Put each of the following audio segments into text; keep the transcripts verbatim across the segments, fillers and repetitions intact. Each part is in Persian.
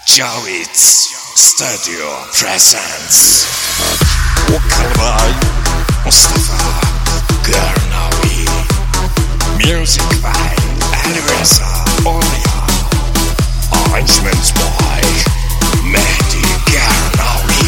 Javits Studio presents Okalbay Mustafa Garnawi. Music by Alireza Olia. Arrangements by Mehdi Garnawi.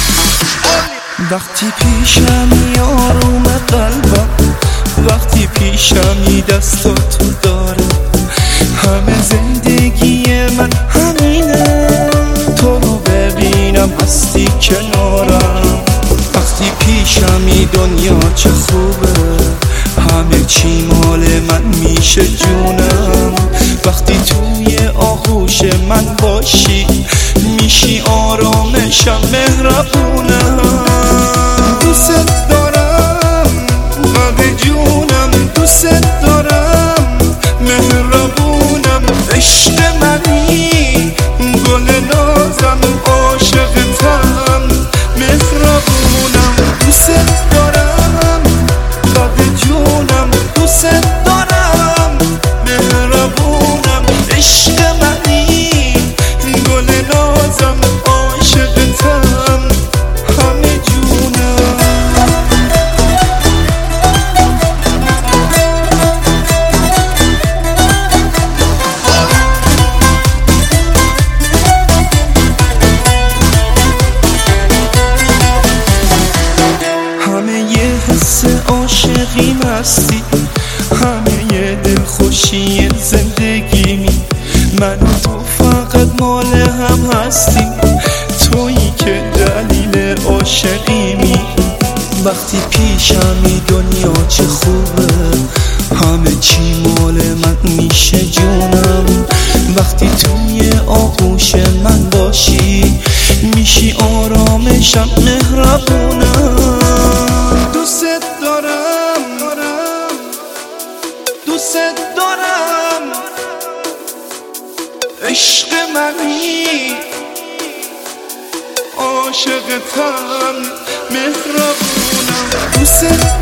وقتی پیشمی آروم قلبم، وقتی پیشمی دستاتو داره، همه زندگی من همینه، تو رو ببینم هستی کنارم. وقتی پیشمی دنیا چه خوبه، همه چی مال من میشه جونم. وقتی توی آغوش من باشی، میشی آرامشم، مهربونم. دوست دارم قلب جونم، دوست دارم مهربونم. عشق منی گل نازم، عاشقتم مهربونم. دوست دارم قلب جونم، دوست دارم مهربونم. عشق منی گل نازم، عاشقتم همه جونم. همه یه حس عاشقی مستی، همه یه دلخوشی زندگی می، من و تو فقط مال هم هستیم، تویی که دلیل عاشقی می. وقتی پیشمی دنیا چه خوبه، همه چی مال من میشه جونم. وقتی توی آغوش من باشی، میشی آرامشم، مهربونم. دوست دارم دوست دارم عشق منی، عاشقتم مهربونم. دوست